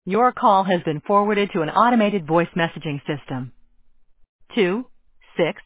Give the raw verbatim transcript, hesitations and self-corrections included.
Your call has been forwarded to an automated voice messaging system. Two, six,